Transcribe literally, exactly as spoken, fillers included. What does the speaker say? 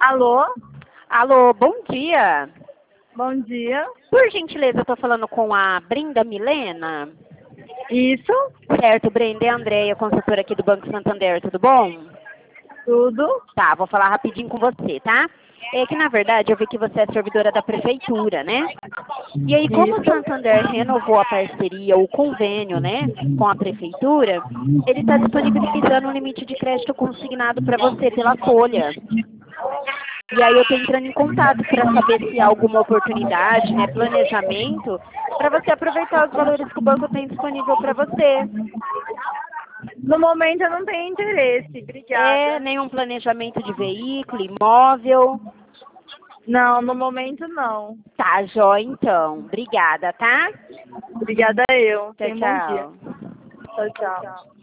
Alô? Alô, bom dia. Bom dia. Por gentileza, eu tô falando com a Brenda Milena. Isso? Certo, Brenda, é a Andréia, consultora aqui do Banco Santander, tudo bom? Tudo? Tá, vou falar rapidinho com você, tá? É que, na verdade, eu vi que você é servidora da prefeitura, né? E aí, como o Isso? Santander renovou a parceria, o convênio, né, com a prefeitura, ele está disponibilizando um limite de crédito consignado para você pela folha. E aí eu estou entrando em contato para saber se há alguma oportunidade, né, planejamento, para você aproveitar os valores que o banco tem disponível para você. No momento eu não tenho interesse. É, Obrigada. nenhum planejamento de veículo, imóvel. Não, no momento não. Tá, jóia, então. Obrigada, tá? Obrigada eu. Tchau, Tenha um bom dia. tchau. Tchau, tchau.